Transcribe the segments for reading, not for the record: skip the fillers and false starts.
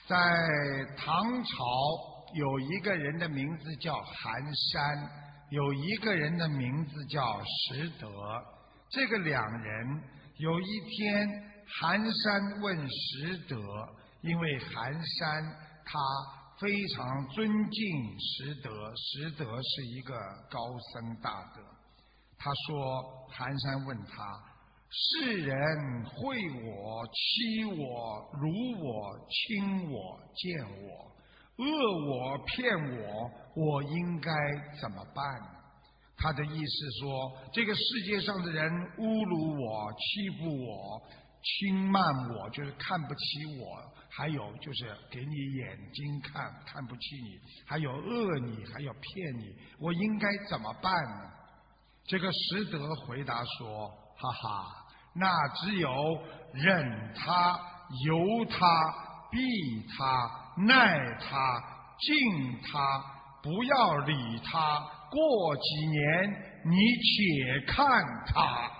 在唐朝有一个人的名字叫韩山，有一个人的名字叫石德。这个两人有一天，韩山问石德，因为韩山他非常尊敬石德，石德是一个高僧大德。他说，韩山问他，世人会我、欺我、辱我、轻我、贱我、恶我、骗我，我应该怎么办呢？他的意思说，这个世界上的人侮辱我、欺负我、轻慢我，就是看不起我，还有就是给你眼睛看不起你，还有恶你，还有骗你，我应该怎么办呢？这个石德回答说，哈哈，那只有忍他、由他、避他、耐他、敬他，不要理他，过几年你且看他。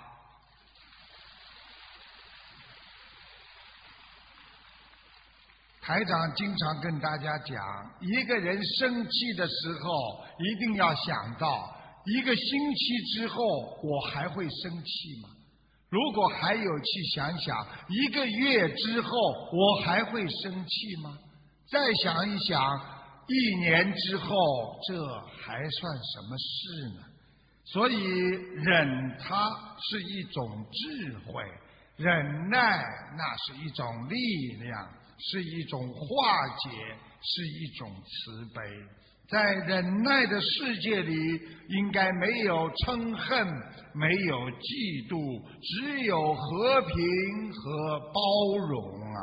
台长经常跟大家讲，一个人生气的时候一定要想到，一个星期之后我还会生气吗？如果还有，去想想一个月之后我还会生气吗？再想一想一年之后，这还算什么事呢？所以忍它是一种智慧，忍耐那是一种力量，是一种化解，是一种慈悲。在忍耐的世界里，应该没有嗔恨，没有嫉妒，只有和平和包容啊。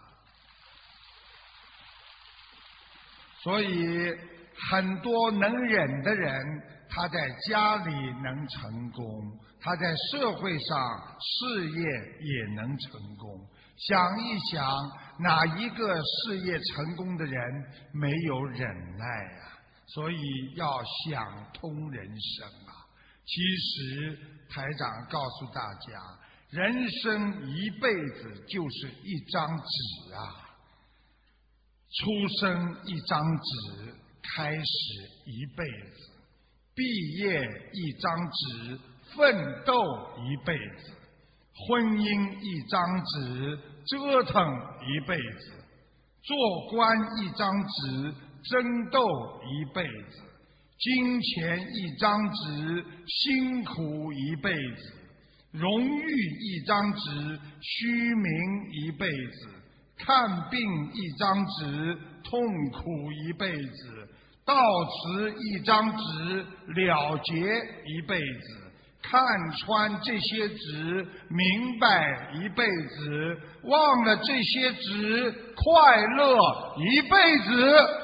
所以很多能忍的人，他在家里能成功，他在社会上事业也能成功。想一想，哪一个事业成功的人没有忍耐啊？所以要想通人生啊。其实台长告诉大家，人生一辈子就是一张纸啊，出生一张纸，开始一辈子，毕业一张纸，奋斗一辈子，婚姻一张纸，折腾一辈子，做官一张纸，争斗一辈子，金钱一张纸，辛苦一辈子，荣誉一张纸，虚名一辈子，看病一张纸，痛苦一辈子，到此一张纸，了结一辈子，看穿这些纸，明白一辈子，忘了这些纸，快乐一辈子。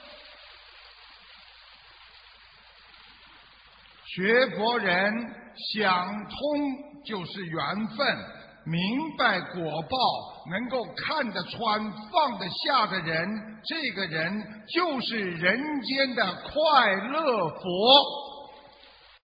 学佛人想通就是缘分，明白果报，能够看得穿放得下的人，这个人就是人间的快乐佛。